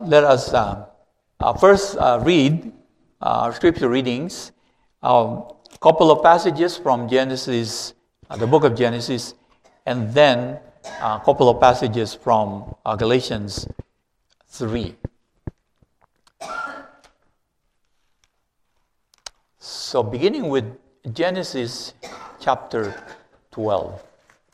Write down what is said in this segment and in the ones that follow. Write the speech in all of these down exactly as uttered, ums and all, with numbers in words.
Let us uh, uh, first uh, read uh, our scripture readings, a um, couple of passages from Genesis, uh, the book of Genesis, and then a couple of passages from uh, Galatians three. So beginning with Genesis chapter twelve.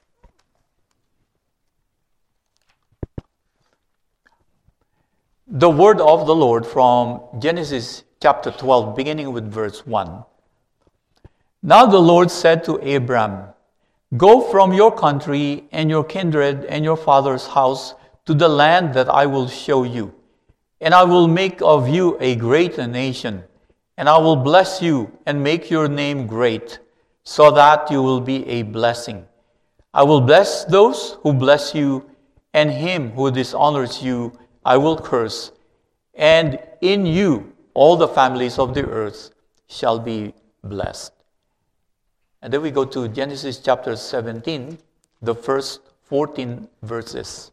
The word of the Lord from Genesis chapter twelve, beginning with verse one. Now the Lord said to Abram, "Go from your country and your kindred and your father's house to the land that I will show you. And I will make of you a great nation, and I will bless you and make your name great, so that you will be a blessing. I will bless those who bless you, and him who dishonors you I will curse, and in you all the families of the earth shall be blessed." And then we go to Genesis chapter seventeen, the first fourteen verses.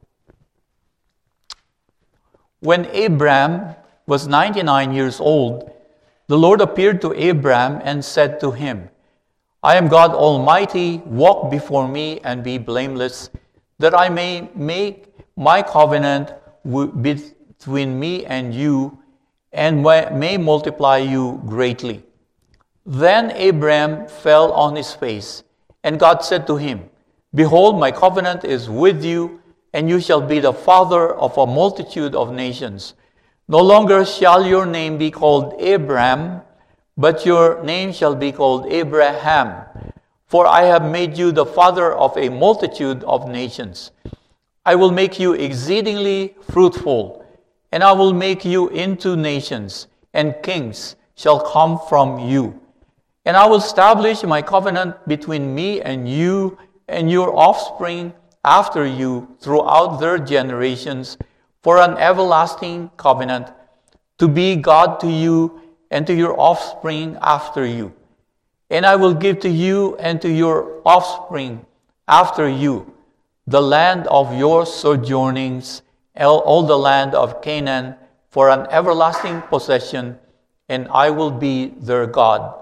When Abram was ninety-nine years old, the Lord appeared to Abram and said to him, "I am God Almighty, walk before me and be blameless, that I may make my covenant between me and you, and may multiply you greatly." Then Abram fell on his face, and God said to him, "Behold, my covenant is with you, and you shall be the father of a multitude of nations. No longer shall your name be called Abram, but your name shall be called Abraham, for I have made you the father of a multitude of nations. I will make you exceedingly fruitful, and I will make you into nations, and kings shall come from you. And I will establish my covenant between me and you and your offspring after you throughout their generations, for an everlasting covenant, to be God to you and to your offspring after you. And I will give to you and to your offspring after you the land of your sojournings, all the land of Canaan, for an everlasting possession, and I will be their God."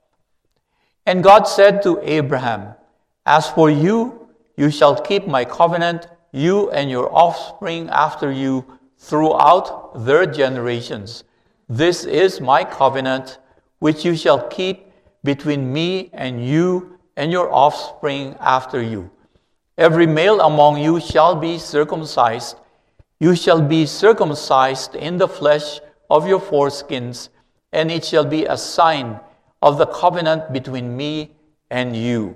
And God said to Abraham, "As for you, you shall keep my covenant, you and your offspring after you, throughout their generations. This is my covenant, which you shall keep between me and you and your offspring after you. Every male among you shall be circumcised. You shall be circumcised in the flesh of your foreskins, and it shall be a sign of the covenant between me and you.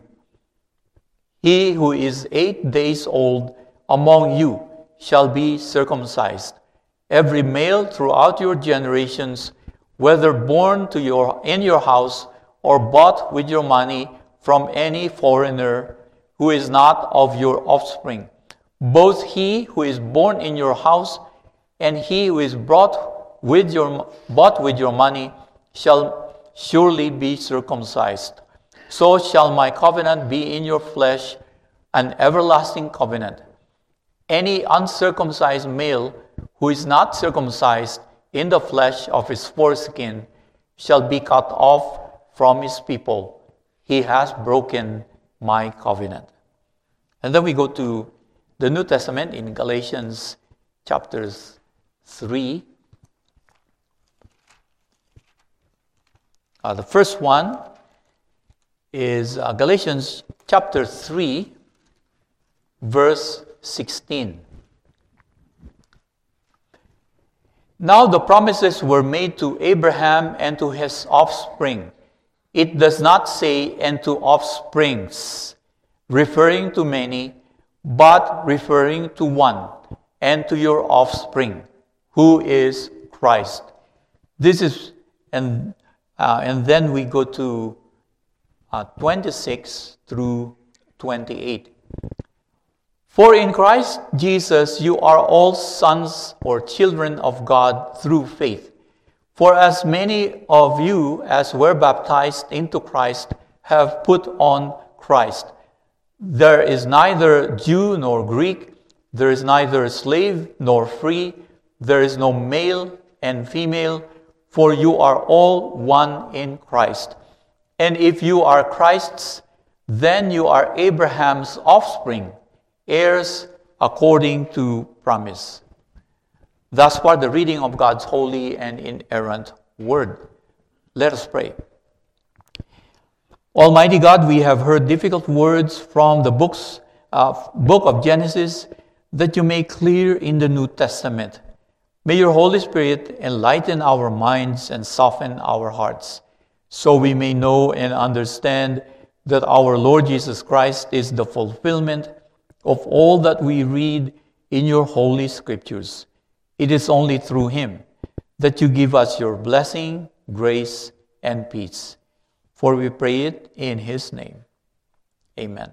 He who is eight days old among you shall be circumcised. Every male throughout your generations, whether born to your in your house or bought with your money from any foreigner who is not of your offspring, both he who is born in your house and he who is brought with your bought with your money shall surely be circumcised. So shall my covenant be in your flesh, an everlasting covenant. Any uncircumcised male who is not circumcised in the flesh of his foreskin shall be cut off from his people. He has broken my covenant." And then we go to the New Testament in Galatians chapters three. Uh, the first one is uh, Galatians chapter three, verse sixteen. "Now the promises were made to Abraham and to his offspring. It does not say, 'and to offsprings,' referring to many, but referring to one, and to your offspring, who is Christ." This is, and uh, and then we go to uh, twenty-six through twenty-eight. "For in Christ Jesus you are all sons or children of God through faith. For as many of you as were baptized into Christ have put on Christ. There is neither Jew nor Greek, there is neither slave nor free, there is no male and female, for you are all one in Christ. And if you are Christ's, then you are Abraham's offspring, heirs according to promise. Thus far, the reading of God's holy and inerrant word. Let us pray. Almighty God, we have heard difficult words from the books, uh, book of Genesis that you make clear in the New Testament. May your Holy Spirit enlighten our minds and soften our hearts, so we may know and understand that our Lord Jesus Christ is the fulfillment of all that we read in your holy scriptures. It is only through him that you give us your blessing, grace, and peace. For we pray it in his name. Amen.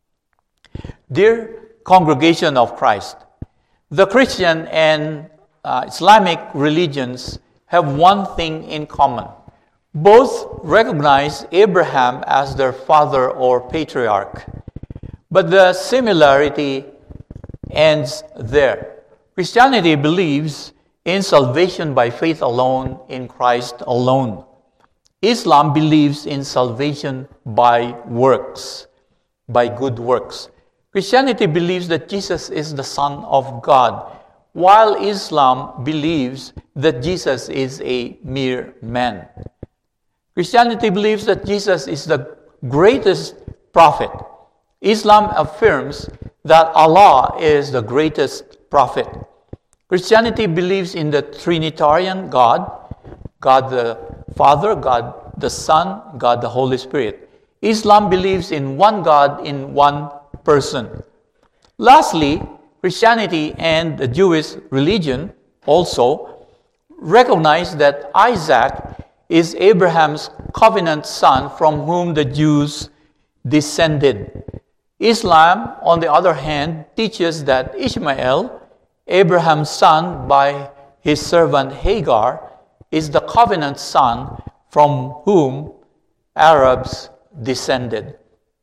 Dear congregation of Christ, the Christian and uh, Islamic religions have one thing in common. Both recognize Abraham as their father or patriarch, but the similarity ends there. Christianity believes in salvation by faith alone, in Christ alone. Islam believes in salvation by works, by good works. Christianity believes that Jesus is the Son of God, while Islam believes that Jesus is a mere man. Christianity believes that Jesus is the greatest prophet. Islam affirms that Allah is the greatest prophet. Christianity believes in the Trinitarian God, God the Father, God the Son, God the Holy Spirit. Islam believes in one God in one person. Lastly, Christianity and the Jewish religion also recognize that Isaac is Abraham's covenant son from whom the Jews descended. Islam, on the other hand, teaches that Ishmael, Abraham's son by his servant Hagar, is the covenant son from whom Arabs descended.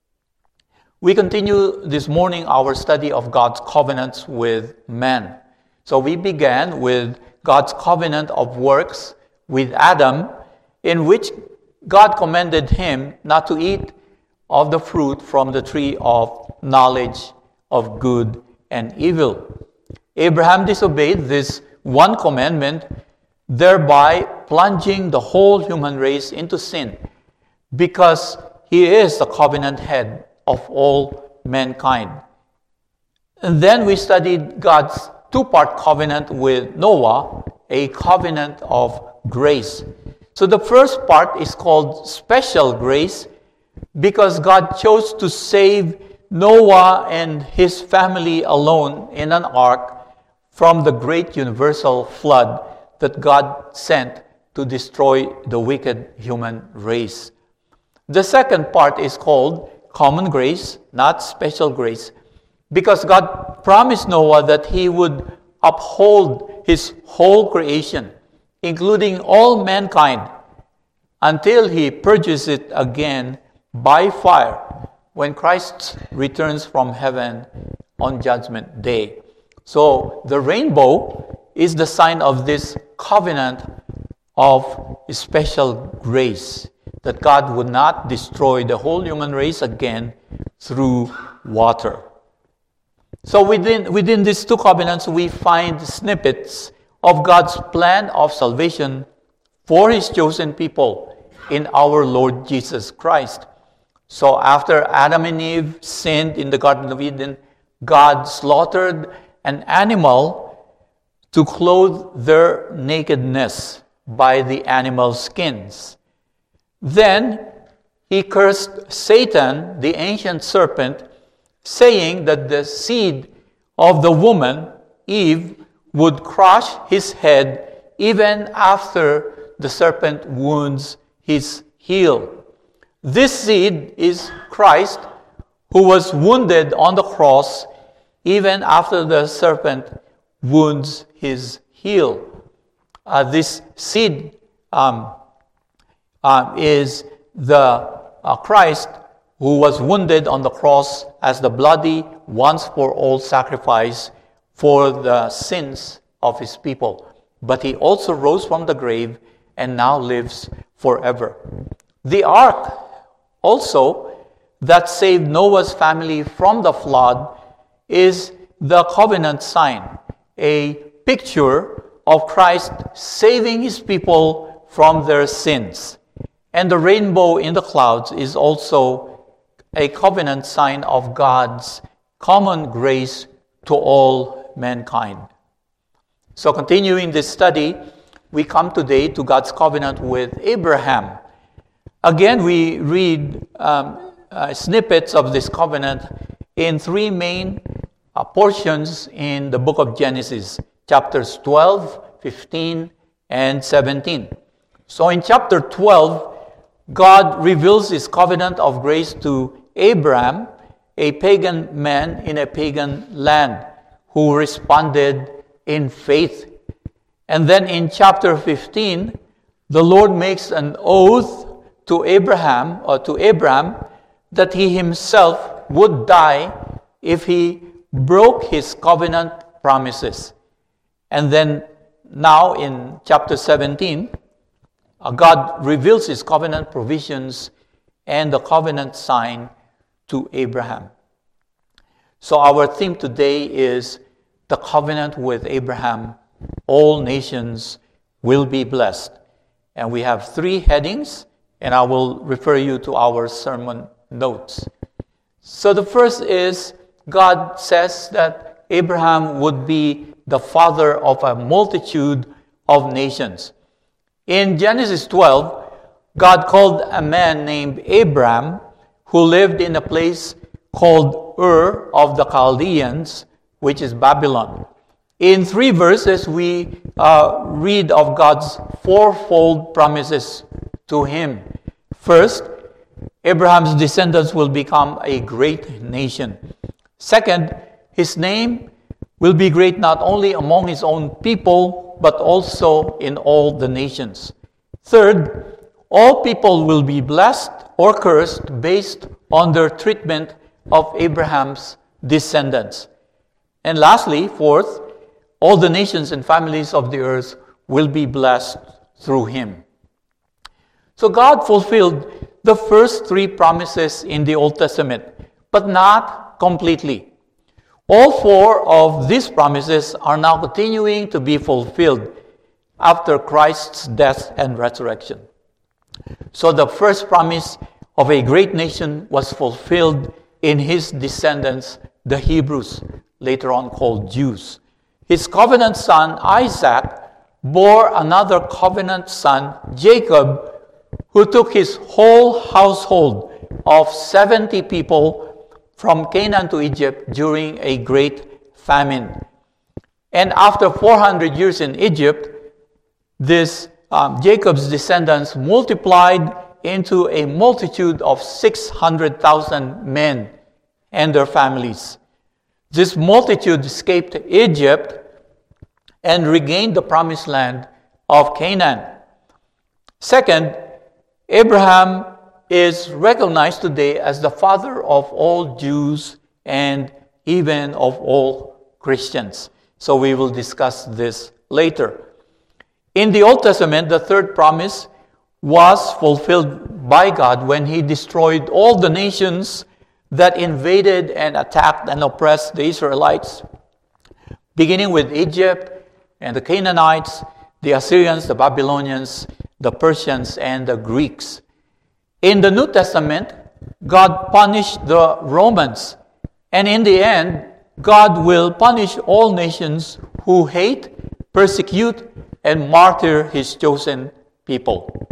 We continue this morning our study of God's covenants with man. So we began with God's covenant of works with Adam, in which God commanded him not to eat of the fruit from the tree of knowledge of good and evil. Abraham disobeyed this one commandment, thereby plunging the whole human race into sin, because he is the covenant head of all mankind. And then we studied God's two-part covenant with Noah, a covenant of grace. So the first part is called special grace because God chose to save Noah and his family alone in an ark from the great universal flood that God sent to destroy the wicked human race. The second part is called common grace, not special grace, because God promised Noah that he would uphold his whole creation, including all mankind, until he purges it again by fire when Christ returns from heaven on Judgment Day. So the rainbow is the sign of this covenant of special grace, that God would not destroy the whole human race again through water. So within, within these two covenants, we find snippets of God's plan of salvation for his chosen people in our Lord Jesus Christ. So after Adam and Eve sinned in the Garden of Eden, God slaughtered an animal to clothe their nakedness by the animal skins. Then he cursed Satan, the ancient serpent, saying that the seed of the woman, Eve, would crush his head even after the serpent wounds his heel. This seed is Christ, who was wounded on the cross even after the serpent wounds his heel. Uh, this seed um, uh, is the uh, Christ who was wounded on the cross as the bloody once for all sacrifice for the sins of his people. But he also rose from the grave and now lives forever. The ark also that saved Noah's family from the flood is the covenant sign, a picture of Christ saving his people from their sins. And the rainbow in the clouds is also a covenant sign of God's common grace to all mankind. So continuing this study, we come today to God's covenant with Abraham. Again, we read um, uh, snippets of this covenant in three main uh, portions in the book of Genesis, chapters twelve, fifteen, and seventeen. So in chapter twelve, God reveals his covenant of grace to Abraham, a pagan man in a pagan land, who responded in faith. And then in chapter fifteen, the Lord makes an oath to Abraham or to Abraham that he himself would die if he broke his covenant promises. And then now in chapter seventeen, uh, God reveals his covenant provisions and the covenant sign to Abraham. So our theme today is the covenant with Abraham. All nations will be blessed. And we have three headings, and I will refer you to our sermon notes. So the first is, God says that Abraham would be the father of a multitude of nations. In Genesis twelve, God called a man named Abram, who lived in a place called Ur of the Chaldeans, which is Babylon. In three verses, we uh, read of God's fourfold promises to him. First, Abraham's descendants will become a great nation. Second, his name will be great not only among his own people, but also in all the nations. Third, all people will be blessed or cursed based on their treatment of Abraham's descendants. And lastly, fourth, all the nations and families of the earth will be blessed through him. So God fulfilled the first three promises in the Old Testament, but not completely. All four of these promises are now continuing to be fulfilled after Christ's death and resurrection. So the first promise of a great nation was fulfilled in his descendants, the Hebrews, later on called Jews. His covenant son, Isaac, bore another covenant son, Jacob, who took his whole household of seventy people from Canaan to Egypt during a great famine. And after four hundred years in Egypt, this um, Jacob's descendants multiplied into a multitude of six hundred thousand men and their families. This multitude escaped Egypt and regained the promised land of Canaan. Second, Abraham is recognized today as the father of all Jews and even of all Christians. So we will discuss this later. In the Old Testament, the third promise was fulfilled by God when he destroyed all the nations that invaded and attacked and oppressed the Israelites, beginning with Egypt and the Canaanites, the Assyrians, the Babylonians, the Persians, and the Greeks. In the New Testament, God punished the Romans, and in the end, God will punish all nations who hate, persecute, and martyr his chosen people.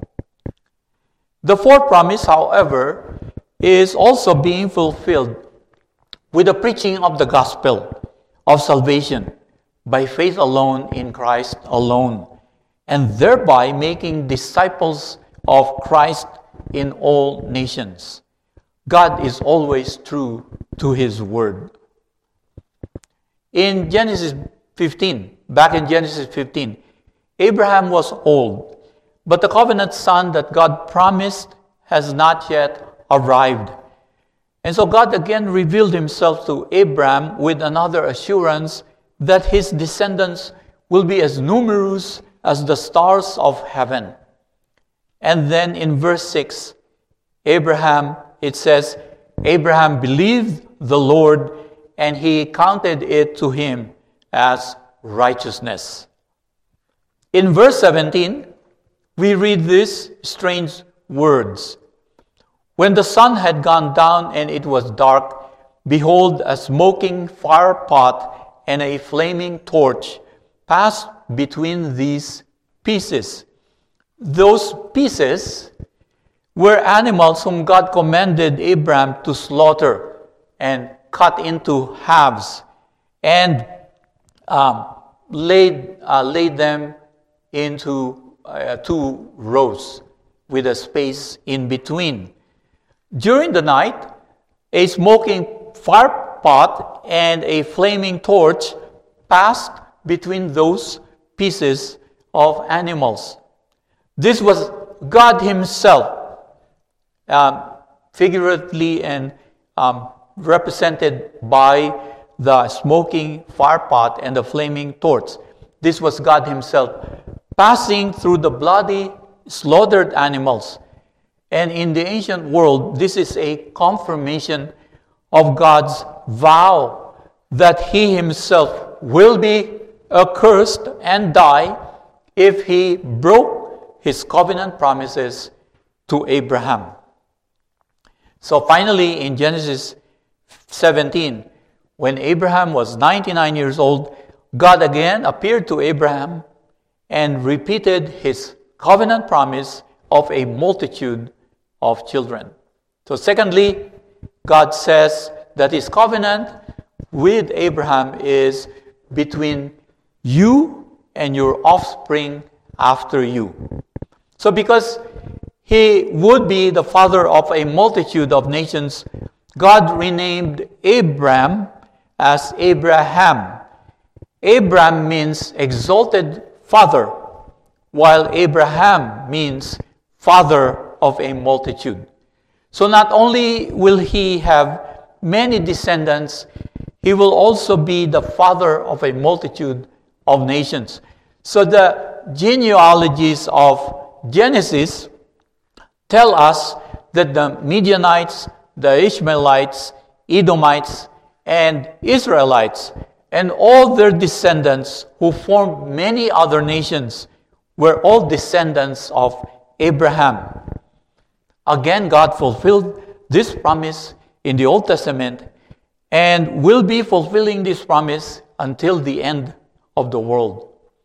The fourth promise, however, is also being fulfilled with the preaching of the gospel of salvation by faith alone in Christ alone, and thereby making disciples of Christ in all nations. God is always true to his word. In Genesis fifteen, back in Genesis fifteen, Abraham was old, but the covenant son that God promised has not yet arrived. And so God again revealed himself to Abraham with another assurance that his descendants will be as numerous as the stars of heaven. And then in verse six, Abraham, it says, Abraham believed the Lord, and he counted it to him as righteousness. In verse seventeen, we read these strange words. When the sun had gone down and it was dark, behold, a smoking fire pot and a flaming torch passed between these pieces. Those pieces were animals whom God commanded Abraham to slaughter and cut into halves and um, laid, uh, laid them into uh, two rows with a space in between. During the night, a smoking fire pot and a flaming torch passed between those pieces of animals. This was God Himself, um, figuratively and um, represented by the smoking fire pot and the flaming torch. This was God Himself passing through the bloody, slaughtered animals. And in the ancient world, this is a confirmation of God's vow that He Himself will be accursed and die if He broke His covenant promises to Abraham. So finally, in Genesis seventeen, when Abraham was ninety-nine years old, God again appeared to Abraham and repeated His covenant promise of a multitude of children. So secondly, God says that His covenant with Abraham is between you and your offspring after you. So because he would be the father of a multitude of nations, God renamed Abram as Abraham. Abram means exalted father, while Abraham means father of a multitude. So not only will he have many descendants, he will also be the father of a multitude of nations. So the genealogies of Genesis tell us that the Midianites, the Ishmaelites, Edomites, and Israelites, and all their descendants who formed many other nations were all descendants of Abraham. Again, God fulfilled this promise in the Old Testament and will be fulfilling this promise until the end of the world.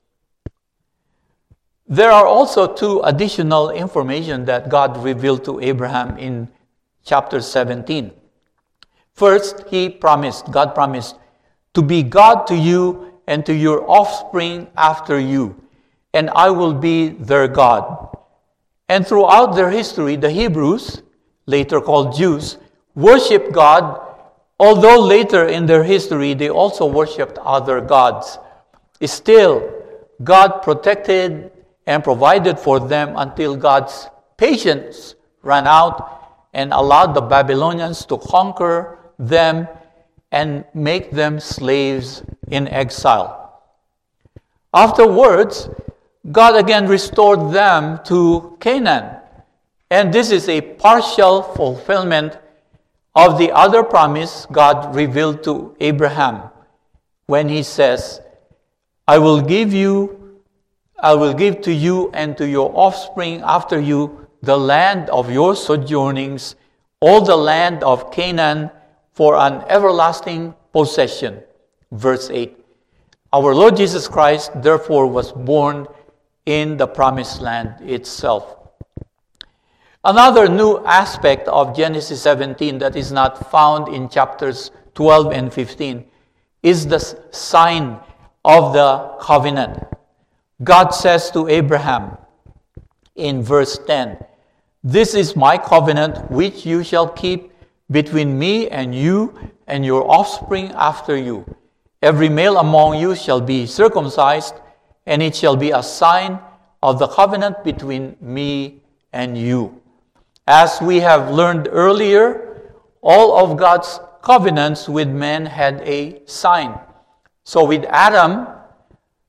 There are also two additional information that God revealed to Abraham in chapter seventeen. First, He promised, God promised, to be God to you and to your offspring after you, and I will be their God. And throughout their history, the Hebrews, later called Jews, worshiped God, although later in their history they also worshipped other gods. Still, God protected and provided for them until God's patience ran out and allowed the Babylonians to conquer them and make them slaves in exile. Afterwards, God again restored them to Canaan. And this is a partial fulfillment of the other promise God revealed to Abraham when He says, I will give you I will give to you and to your offspring after you the land of your sojournings, all the land of Canaan, for an everlasting possession. Verse eight. Our Lord Jesus Christ, therefore, was born in the promised land itself. Another new aspect of Genesis seventeen that is not found in chapters twelve and fifteen is the sign of the covenant. God says to Abraham in verse ten, This is my covenant which you shall keep between me and you and your offspring after you. Every male among you shall be circumcised, and it shall be a sign of the covenant between me and you. As we have learned earlier, all of God's covenants with men had a sign. So with Adam,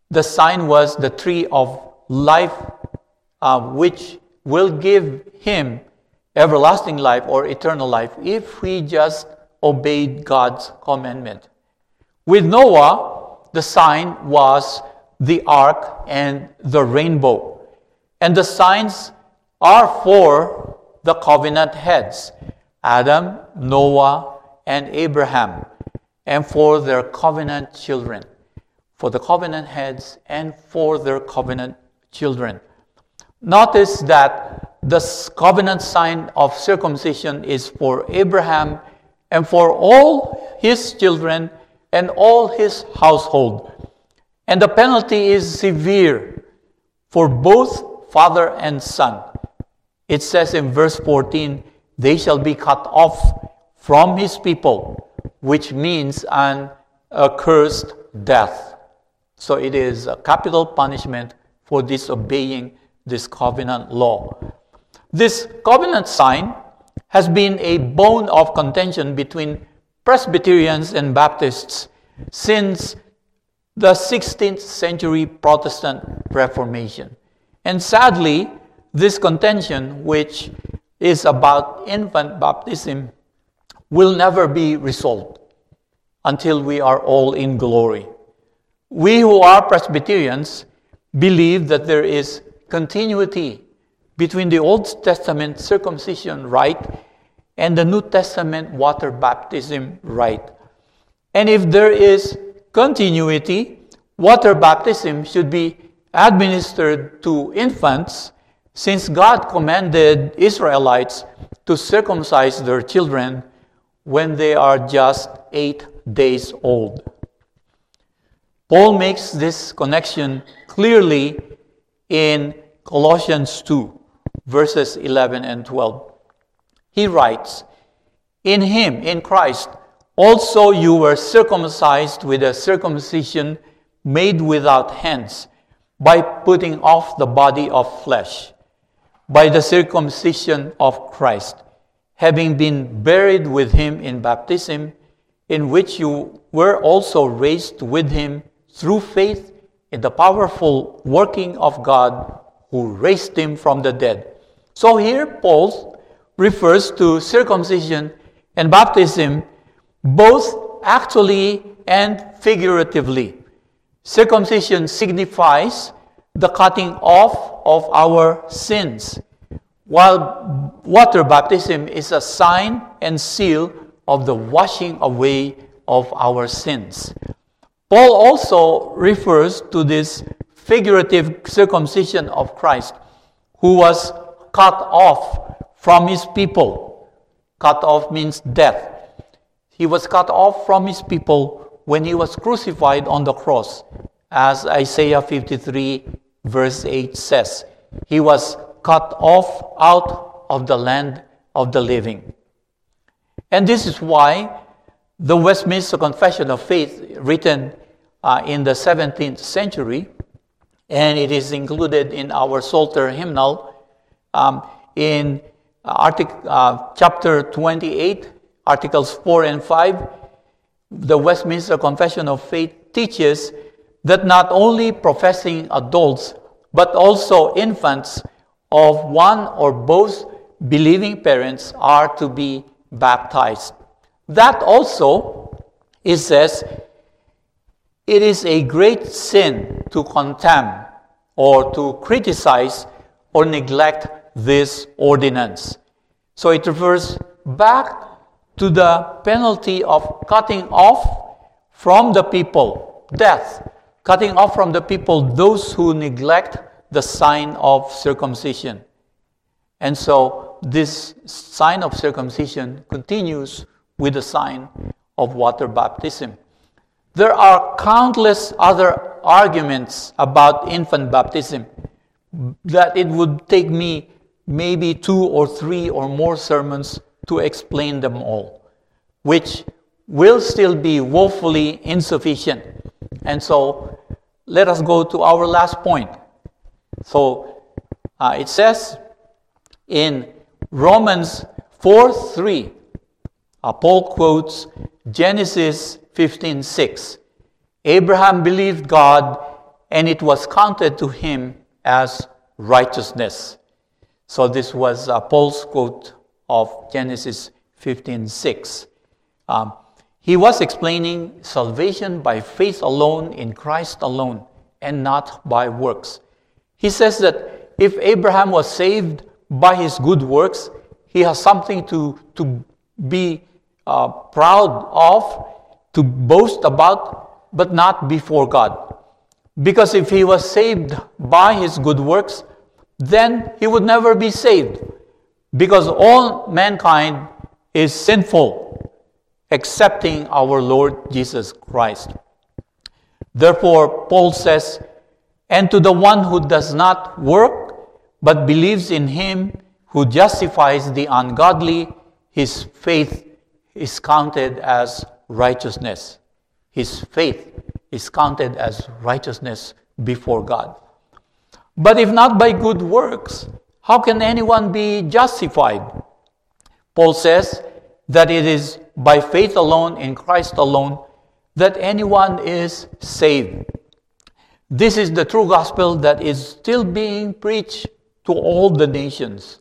the sign was the tree of life, uh, which will give him everlasting life or eternal life if we just obeyed God's commandment. With Noah, the sign was the ark and the rainbow. And the signs are for the covenant heads, Adam, Noah, and Abraham, and for their covenant children, for the covenant heads and for their covenant children. Notice that the covenant sign of circumcision is for Abraham and for all his children and all his household. And the penalty is severe for both father and son. It says in verse fourteen, they shall be cut off from his people, which means an accursed death. So it is a capital punishment for disobeying this covenant law. This covenant sign has been a bone of contention between Presbyterians and Baptists since the sixteenth century Protestant Reformation. And sadly, this contention, which is about infant baptism, will never be resolved until we are all in glory. We who are Presbyterians believe that there is continuity between the Old Testament circumcision rite and the New Testament water baptism rite. And if there is continuity, water baptism should be administered to infants, since God commanded Israelites to circumcise their children when they are just eight days old. Paul makes this connection clearly in Colossians two, verses eleven and twelve. He writes, "In him, in Christ, also you were circumcised with a circumcision made without hands, by putting off the body of flesh, by the circumcision of Christ, having been buried with him in baptism, in which you were also raised with him through faith in the powerful working of God who raised him from the dead." So here Paul refers to circumcision and baptism both actually and figuratively. Circumcision signifies the cutting off of our sins, while water baptism is a sign and seal of the washing away of our sins. Paul also refers to this figurative circumcision of Christ, who was cut off from his people. Cut off means death. He was cut off from his people when he was crucified on the cross, as Isaiah fifty-three verse eight says. He was cut off out of the land of the living. And this is why the Westminster Confession of Faith, written uh, in the seventeenth century, and it is included in our Psalter hymnal, um, in artic- uh, chapter twenty-eight, Articles four and five, the Westminster Confession of Faith teaches that not only professing adults, but also infants of one or both believing parents are to be baptized. That also, it says, it is a great sin to contemn or to criticize or neglect this ordinance. So it refers back to the penalty of cutting off from the people, death, cutting off from the people those who neglect the sign of circumcision. And so this sign of circumcision continues with the sign of water baptism. There are countless other arguments about infant baptism that it would take me maybe two or three or more sermons to explain them all, which will still be woefully insufficient. And so let us go to our last point. So uh, it says in Romans four three, uh, Paul quotes Genesis fifteen six. Abraham believed God, and it was counted to him as righteousness. So this was uh, Paul's quote of Genesis fifteen six. Um, he was explaining salvation by faith alone in Christ alone and not by works. He says that if Abraham was saved by his good works, he has something to, to be uh, proud of, to boast about, but not before God. Because if he was saved by his good works, then he would never be saved. Because all mankind is sinful, excepting our Lord Jesus Christ. Therefore, Paul says, "And to the one who does not work, but believes in him who justifies the ungodly, his faith is counted as righteousness." His faith is counted as righteousness before God. But if not by good works, how can anyone be justified? Paul says that it is by faith alone in Christ alone that anyone is saved. This is the true gospel that is still being preached to all the nations.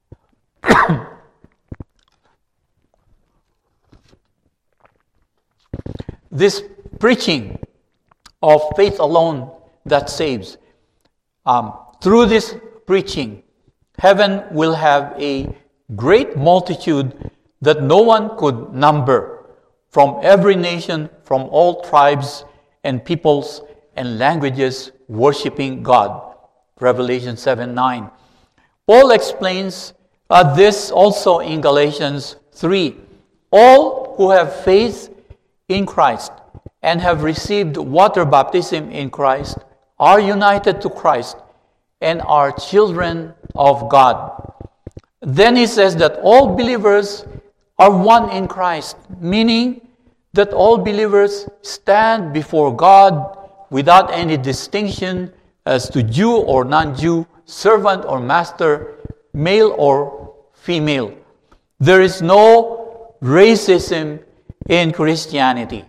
This preaching of faith alone that saves, um, through this preaching, heaven will have a great multitude that no one could number, from every nation, from all tribes and peoples and languages, worshiping God. Revelation seven nine. Paul explains uh, this also in Galatians three. All who have faith in Christ and have received water baptism in Christ are united to Christ and are children of God. Then he says that all believers are one in Christ, meaning that all believers stand before God without any distinction as to Jew or non-Jew, servant or master, male or female. There is no racism in Christianity.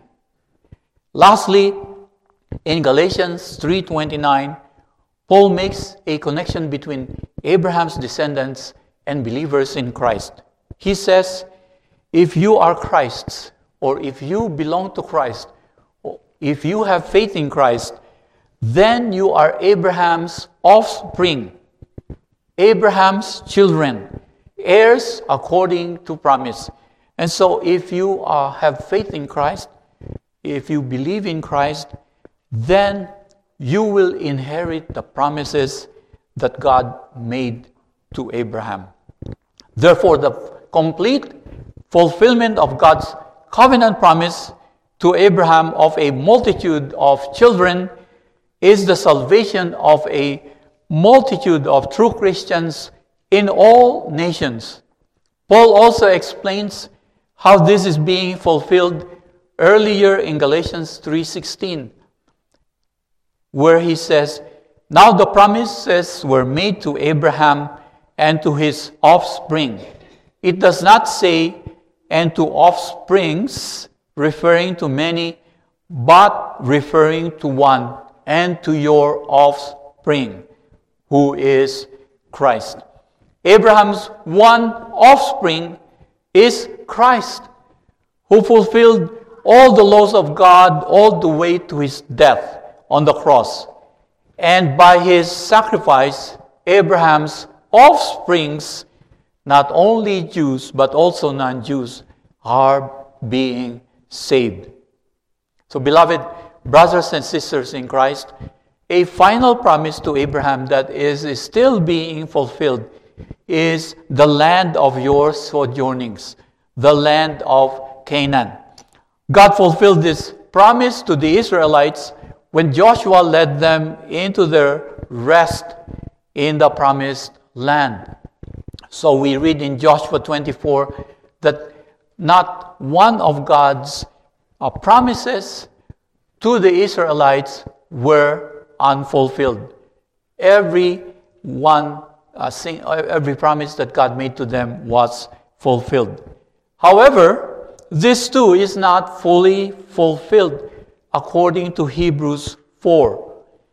Lastly, in Galatians three twenty-nine, Paul makes a connection between Abraham's descendants and believers in Christ. He says, if you are Christ's, or if you belong to Christ, if you have faith in Christ, then you are Abraham's offspring, Abraham's children, heirs according to promise. And so if you uh, have faith in Christ, if you believe in Christ, then you will inherit the promises that God made to Abraham. Therefore, the complete fulfillment of God's covenant promise to Abraham of a multitude of children is the salvation of a multitude of true Christians in all nations. Paul also explains how this is being fulfilled earlier in Galatians three sixteen, where he says, "Now the promises were made to Abraham and to his offspring." It does not say, "and to offsprings," referring to many, but referring to one, "and to your offspring," who is Christ. Abraham's one offspring is Christ, who fulfilled all the laws of God all the way to his death on the cross. And by his sacrifice, Abraham's offsprings, not only Jews but also non-Jews, are being saved. So, beloved brothers and sisters in Christ, a final promise to Abraham that is, is still being fulfilled is the land of your sojournings, the land of Canaan. God fulfilled this promise to the Israelites when Joshua led them into their rest in the promised land. So we read in Joshua twenty-four that not one of God's uh, promises to the Israelites were unfulfilled. Every one, uh, sing, every promise that God made to them was fulfilled. However, this too is not fully fulfilled according to Hebrews four.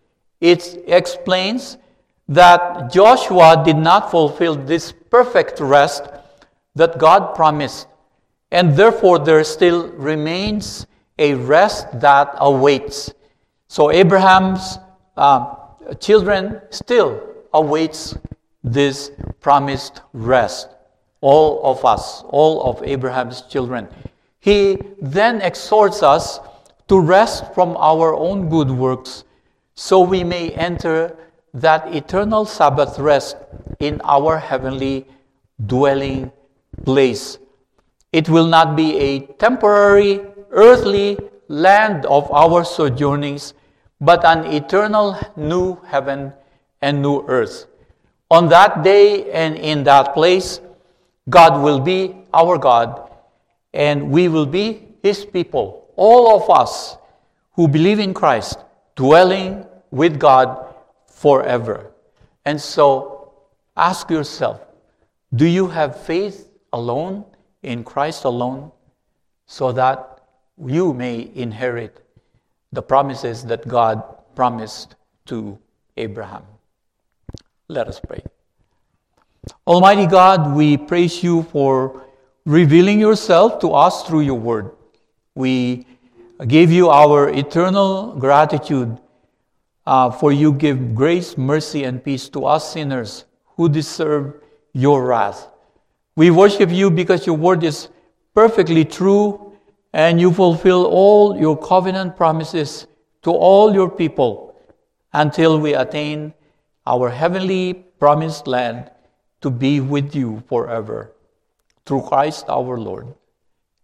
it explains that Joshua did not fulfill this perfect rest that God promised, and therefore there still remains a rest that awaits. So Abraham's uh, children still awaits this promised rest. All of us, all of Abraham's children. He then exhorts us to rest from our own good works so we may enter that eternal Sabbath rest in our heavenly dwelling place. It will not be a temporary earthly land of our sojournings, but an eternal new heaven and new earth. On that day and in that place, God will be our God, and we will be His people, all of us who believe in Christ, dwelling with God forever. And so, ask yourself, do you have faith alone, in Christ alone, so that you may inherit the promises that God promised to Abraham? Let us pray. Almighty God, we praise you for revealing yourself to us through your word. We give you our eternal gratitude, uh, for you give grace, mercy, and peace to us sinners who deserve your wrath. We worship you because your word is perfectly true, and you fulfill all your covenant promises to all your people until we attain our heavenly promised land to be with you forever. Through Christ our Lord.